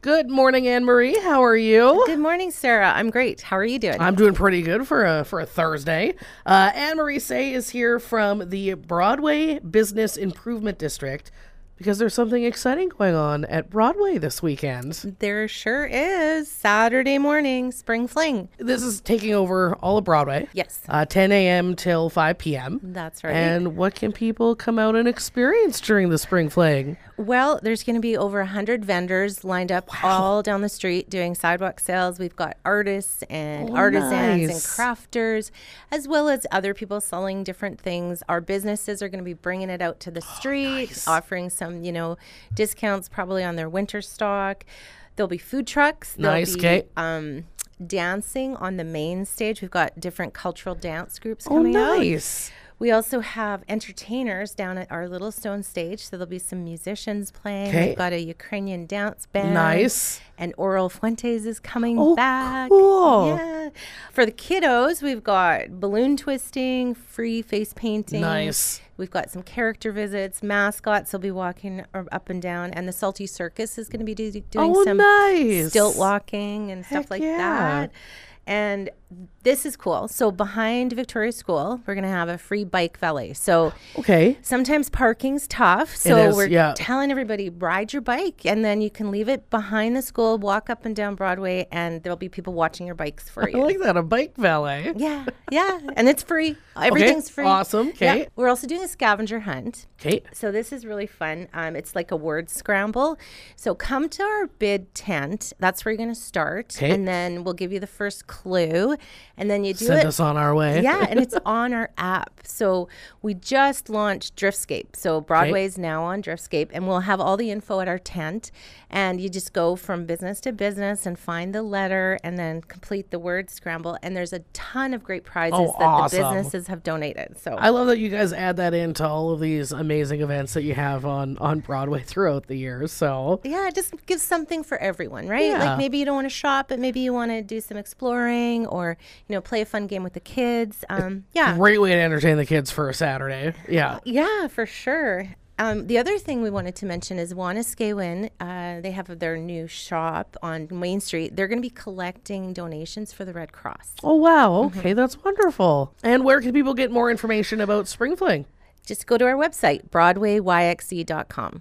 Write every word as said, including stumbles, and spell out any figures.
Good morning, Anne Marie. How are you? Good morning, Sarah. I'm great. How are you doing? I'm doing pretty good for a for a Thursday. Uh, Anne Marie Say is here from the Broadway Business Improvement District because there's something exciting going on at Broadway this weekend. There sure is. Saturday morning, Spring Fling. This is taking over all of Broadway. Yes. Uh, ten a.m. till five p.m. That's right. And what can people come out and experience during the Spring Fling? Well, there's going to be over one hundred vendors lined up Wow. all down the street doing sidewalk sales. We've got artists and Oh, artisans and nice. crafters, as well as other people selling different things. Our businesses are going to be bringing it out to the street, nice. offering some, you know, discounts probably on their winter stock. There'll be food trucks. There'll Nice, be, okay. um, dancing on the main stage. We've got different cultural dance groups Oh, coming out. nice. We also have entertainers down at our Little Stone stage, so there'll be some musicians playing. Okay. We've got a Ukrainian dance band. Nice. And Oral Fuentes is coming Oh, back. cool. Yeah. For the kiddos, we've got balloon twisting, free face painting. Nice. We've got some character visits. Mascots will be walking ar- up and down. And the Salty Circus is going to be do- doing Oh, some nice. stilt walking and stuff Heck like yeah. that. And this is cool. So behind Victoria School, we're going to have a free bike valet. So Okay. sometimes parking's tough. So is, we're yeah. telling everybody, ride your bike, and then you can leave it behind the school, walk up and down Broadway, and there'll be people watching your bikes for I you. like that. A bike valet. Yeah, yeah. And it's free. Everything's free. awesome. Yeah. Okay. We're also doing a scavenger hunt. Okay. So this is really fun. Um, it's like a word scramble. So come to our bid tent. That's where you're going to start. Okay. And then we'll give you the first clue. And then you do Send it. us on our way. Yeah, and it's on our app. So we just launched Driftscape. So Broadway is now on Driftscape, and we'll have all the info at our tent. And you just go from business to business and find the letter and then complete the word scramble. And there's a ton of great prizes Oh, that awesome. the businesses have donated. So I love that you guys add that into all of these amazing events that you have on, on Broadway throughout the years. So yeah, it just gives something for everyone, right? Yeah. Like maybe you don't want to shop, but maybe you want to do some exploring or, you know, play a fun game with the kids. Um, yeah. great way to entertain the kids for a Saturday. Yeah. Yeah, for sure. Um, the other thing we wanted to mention is Waniskeewin. Uh, they have their new shop on Main Street. They're going to be collecting donations for the Red Cross. Oh, wow. Okay. That's wonderful. And where can people get more information about Spring Fling? Just go to our website, broadway y x c dot com.